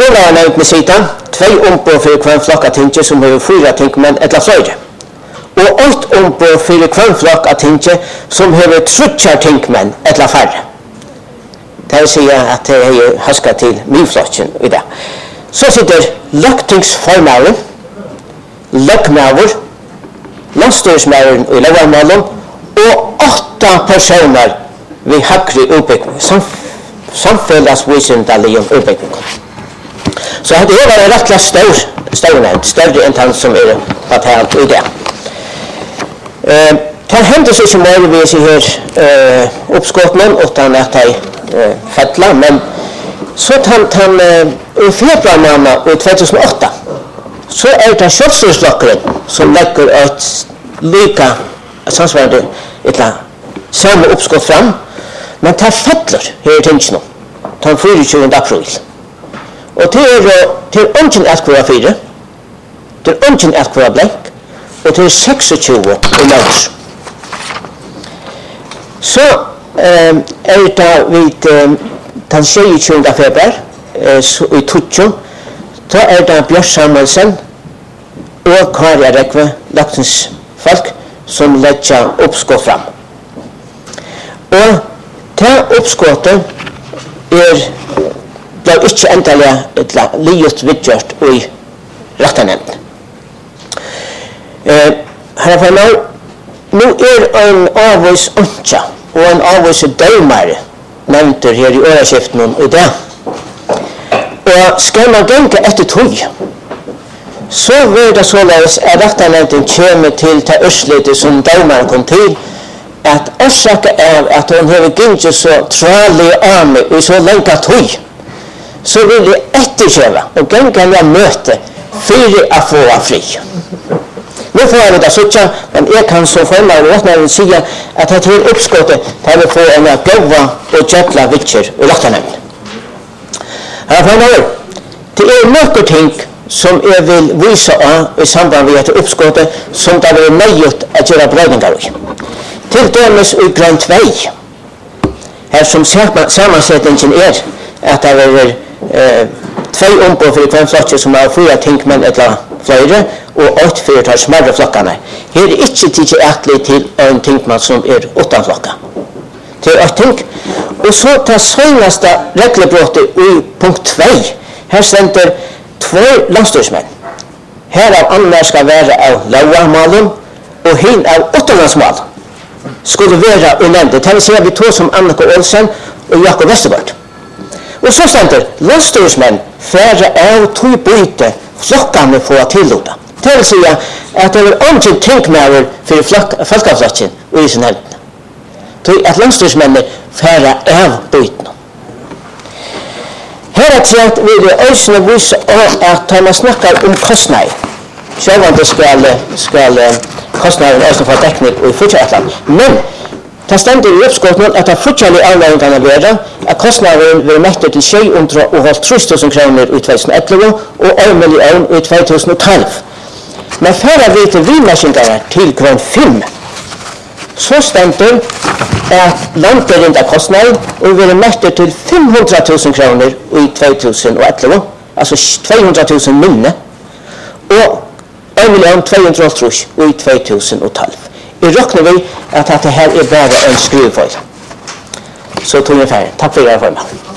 Skolavarnevndene sida, 2 ombud for hver flokk av tinget som har 4 tingmenn eller flere. Og 8 ombud for hver flokk av tinget som har 30 tingmenn eller færre. Det vil si at det er hasket til mye i det. Så sitter lagtingsformaren, lagmaver, landstyresmæren i lovarmålen og 8 personer ved høyre utbygging, samfunnsvisendalige utbygging. Så det var en rettelig større enn den som er patert i det. Det hendes ikke mer vi sier her oppskåtene uten at de fettler, men så i februar måned i 2008 så det kjølstyrsløkkeren som legger et lika samsvarende samme oppskått fram, men det fettler her i tingene den 24. april. Og til ungen etkvara 4, til ungen etkvara blank, og til 26 i mars. Så det vid den 26. februar i Tutsjo, da det Bjørn Samuelsen og Kari Rekve, lagtingsfolk, som legger oppskått fram. Og det oppskåttet ble ikke endelig livet vidgjørt i rettenevnden. Herre nå en avvis ønske og en avvis dømere nevnter her i åreskiften i det. Og skal man gjenke etter tog, så vil det således at rettenevnden kommer til det østlige som dømeren kom til, at årsaken at hun har gjenket så tralig arme i så lenge tog, så vil jeg etterkjøve og gjenke møte for å få fri. Nu får vi det sånn, men jeg kan som formar i rettnevnden si at det til oppskottet har vi få en gøva og kjøtla vittjer i rettnevnden. Her formar, det noen ting som jeg vil vise av i samband med dette oppskottet som det vil nøyt å gjøre brøydninger i. Til dømes i grønn 2, her som sammansetningen at det vil 2 ombud for hver flokk som har 4 tingmenn eller flere, og 8 for de smærre flokkene. Her ikke tidlig ætlig til en tingmann som 8 flokker. Til 8 ting. Og så det seneste reglebrottet i punkt 2. Her stender 2 landstyresmenn. Her av andre skal være av lovarmålen, og hin av 8-landsmål skulle være i nevnte. Det vil si at vi 2 som Annika Olsen og Jakob Vestergaard. Og så stender landstyresmenn færre av 2 byte flokkene for å tilluta. Det vil si at det er ikke tingmærer for folkeflokken i sin helden. Det er at landstyresmennene færre av bytene. Her vil jeg også vise at når man snakker om kostnader, selv om det skal kostnader også få dekning i fortsatt. Men det stender i oppskottet at det fortsatt avleggingene være at kostnaden vil mette til 730.000 kroner i 2011 og 1 million i 2012. Men før vi til vidmerkingene til grunn 5, så stender at landberinda kostnaden vil mette til 500.000 kroner i 2011, altså 200.000 minne, og 1.200.000 i 2012. Jeg råkner vi at dette her bare en skrivefeil. Så tog jeg ferdig. Takk for i hvert fall.